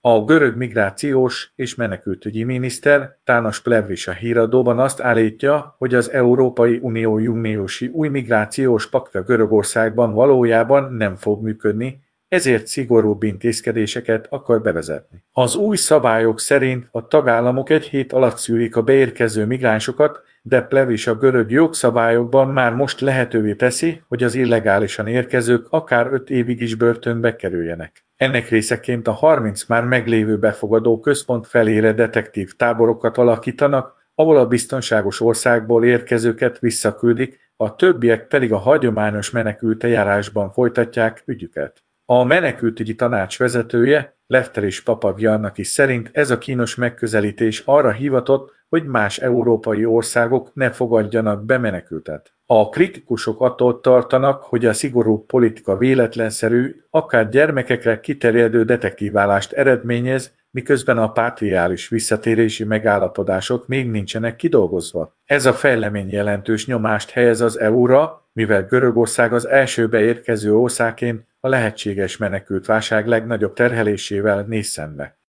A görög migrációs és menekültügyi miniszter Tános Plevris a híradóban azt állítja, hogy az Európai Unió júniusi új migrációs pakta Görögországban valójában nem fog működni, ezért szigorúbb intézkedéseket akar bevezetni. Az új szabályok szerint a tagállamok egy hét alatt szűrik a beérkező migránsokat, de Plevris a görög jogszabályokban már most lehetővé teszi, hogy az illegálisan érkezők akár 5 évig is börtönbe kerüljenek. Ennek részeként a 30 már meglévő befogadó központ felére detektív táborokat alakítanak, ahol a biztonságos országból érkezőket visszaküldik, a többiek pedig a hagyományos menekülteljárásban folytatják ügyüket. A menekültügyi tanács vezetője, Lefteris Papagiannakis szerint ez a kínos megközelítés arra hivatott, hogy más európai országok ne fogadjanak be menekültet. A kritikusok attól tartanak, hogy a szigorú politika véletlenszerű, akár gyermekekre kiterjedő detektíválást eredményez, miközben a pátriális visszatérési megállapodások még nincsenek kidolgozva. Ez a fejlemény jelentős nyomást helyez az EU-ra, mivel Görögország az első beérkező országként a lehetséges menekültválság legnagyobb terhelésével néz szembe.